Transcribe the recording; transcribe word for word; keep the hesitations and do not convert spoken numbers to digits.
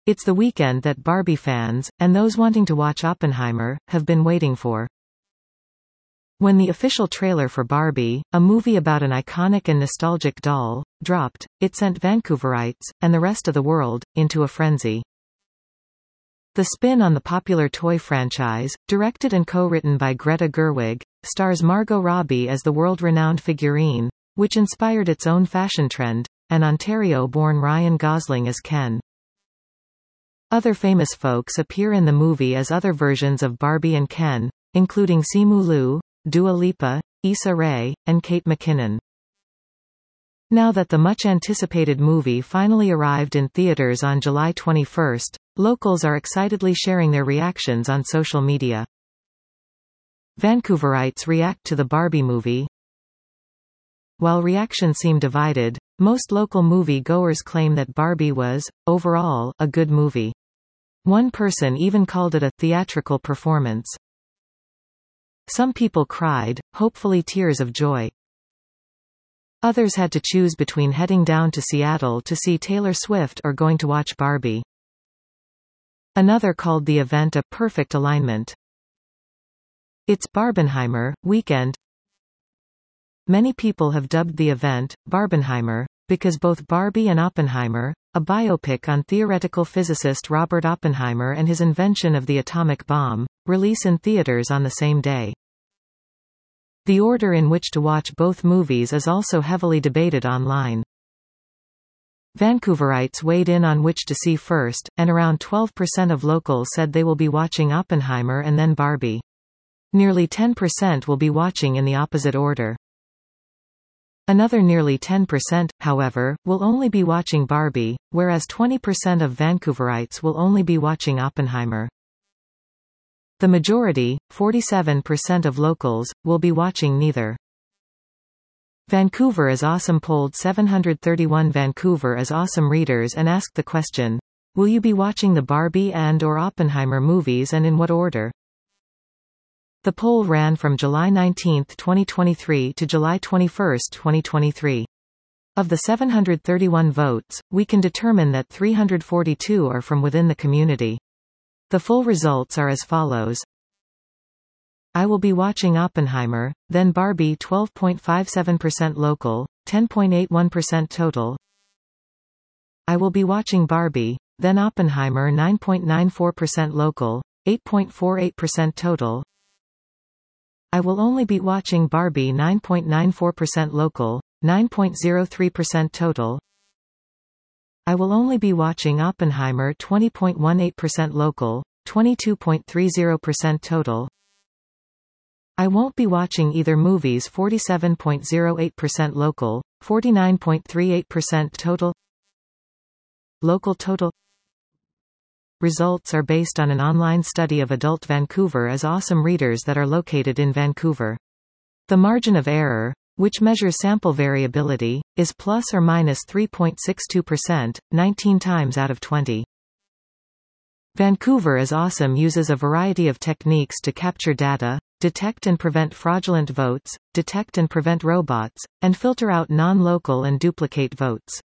It's the weekend that Barbie fans, and those wanting to watch Oppenheimer, have been waiting for. When the official trailer for Barbie, a movie about an iconic and nostalgic doll, dropped, it sent Vancouverites, and the rest of the world, into a frenzy. The spin on the popular toy franchise, directed and co-written by Greta Gerwig, stars Margot Robbie as the world-renowned figurine, which inspired its own fashion trend, and Ontario-born Ryan Gosling as Ken. Other famous folks appear in the movie as other versions of Barbie and Ken, including Simu Liu, Dua Lipa, Issa Rae, and Kate McKinnon. Now that the much-anticipated movie finally arrived in theaters on July twenty-first, locals are excitedly sharing their reactions on social media. Vancouverites react to the Barbie movie. While reactions seem divided, most local movie-goers claim that Barbie was, overall, a good movie. One person even called it a theatrical performance. Some people cried, hopefully tears of joy. Others had to choose between heading down to Seattle to see Taylor Swift or going to watch Barbie. Another called the event a perfect alignment. It's Barbenheimer weekend. Many people have dubbed the event Barbenheimer because both Barbie and Oppenheimer, a biopic on theoretical physicist Robert Oppenheimer and his invention of the atomic bomb, release in theaters on the same day. The order in which to watch both movies is also heavily debated online. Vancouverites weighed in on which to see first, and around twelve percent of locals said they will be watching Oppenheimer and then Barbie. Nearly ten percent will be watching in the opposite order. Another nearly ten percent, however, will only be watching Barbie, whereas twenty percent of Vancouverites will only be watching Oppenheimer. The majority, forty-seven percent of locals, will be watching neither. Vancouver is Awesome polled seven hundred thirty-one Vancouver is Awesome readers and asked the question, will you be watching the Barbie and or Oppenheimer movies and in what order? The poll ran from July nineteenth twenty twenty-three to July twenty-first twenty twenty-three. Of the seven hundred thirty-one votes, we can determine that three hundred forty-two are from within the community. The full results are as follows. I will be watching Oppenheimer, then Barbie twelve point five seven percent local, ten point eight one percent total. I will be watching Barbie, then Oppenheimer nine point nine four percent local, eight point four eight percent total. I will only be watching Barbie nine point nine four percent local, nine point zero three percent total. I will only be watching Oppenheimer twenty point one eight percent local, twenty-two point three zero percent total. I won't be watching either movies forty-seven point zero eight percent local, forty-nine point three eight percent total. Local total. Results are based on an online study of adult Vancouver as Awesome readers that are located in Vancouver. The margin of error, which measures sample variability, is plus or minus three point six two percent, nineteen times out of twenty. Vancouver is Awesome uses a variety of techniques to capture data, detect and prevent fraudulent votes, detect and prevent robots, and filter out non-local and duplicate votes.